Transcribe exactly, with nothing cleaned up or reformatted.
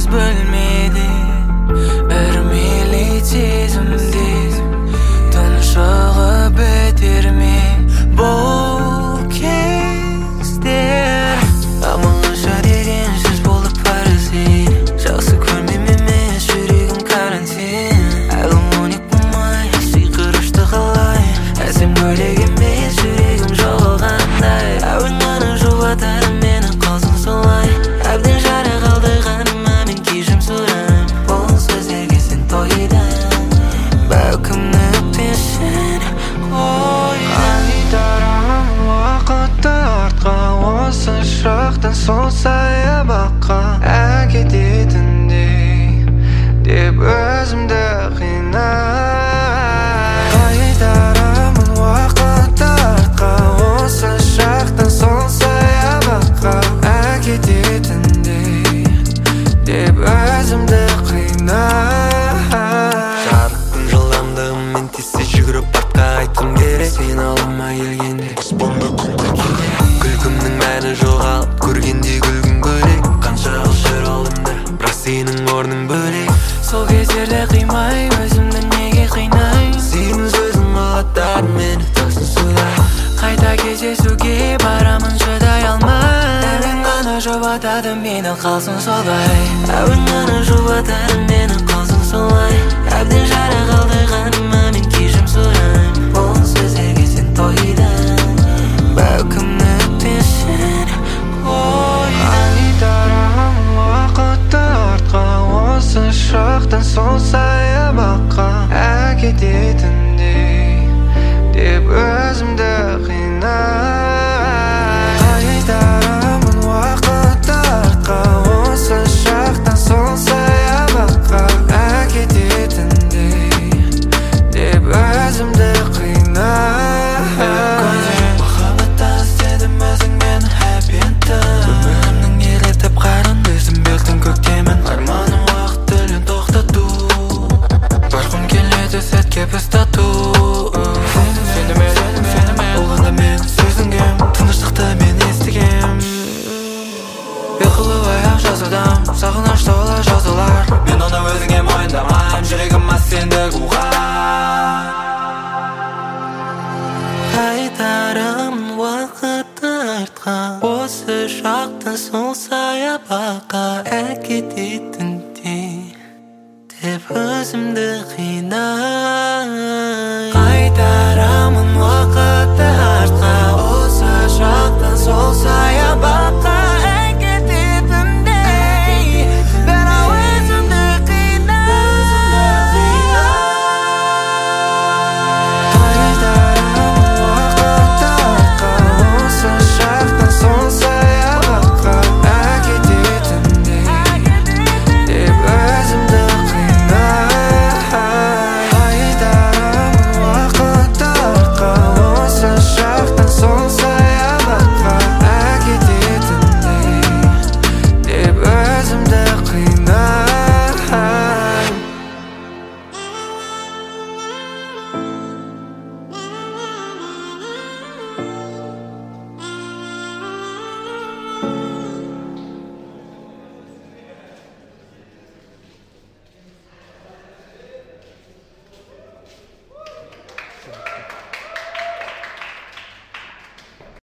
бөлмеде үрмелей сезімде тұншығып өтер ме бұл кездер. амалаша деген сөз болып паразит, жақсы көрмейм емес жүрегім карантин. әлі моник болмай сиқырышты қалай, әсем бөлек емес жүрегім жоғалғандай. әуен ғана жұбатар мені қалсың солай, әбден жара қалды қаныма мен кешірім сұрайм. бұл сөздерге сен тойдың, бәлкім өкпешін қойдың. Қайтарамын уақытты артқа, осы шақтан сол саябаққа әкететіндей деп өзімді қинай. Қайтарамын уақытты артқа, осы шақтан сол саябаққа әкететіндей деп өзімді қинай. жарықтың жылдамдығымен тезсе жүгіріп артқа айтқым керек. сен алдыма келгенде аспанда күн көтеріле, күлкімнің мәні жоғалып көргенде күлгін бөлек. қанша қылшыр алдымда бірақ сенің орның бөлек. сол кездерде қимай өзімді неге қинай, сенің сөзің ұлаттар мені тасың судай. қайта кездесуге барамын шыдай алмай. әуен ғана жұбатады мені қалсың солай, әуен ғана жұбатады мені қалсың солай. әбден жара қалды қаныма мен кешірім сұрайм. бұл сөздерге сен тойдың, бәлкім өкпешін қойдың. Қайтарамын уақытты артқа, осы шақтан сол саябаққа әкететіндей деп өзімді қинай. Қайтарамын уақытты артқа, осы шақтан сол саябаққа әкететіндей деп өзімді қинай. махаббатта іздедім өзіңмен happy end'ім. өмірімнің елетіп қарын өзім бердің көктемін. арманым уақыт тілін тоқтату, барғым келеді сәтке біз тату. сенімен болғанда мен сөзің кем, тыныштықты мен естігем. ұйқылы ояу жазудам, сағынышты олар жазулар. мен оны өзіңе мойындамайм, жүрегім аз сенді қуған. қайтарамын уақытты артқа, осы шақтан сол саябаққа әкететіндей деп өзімді қинай.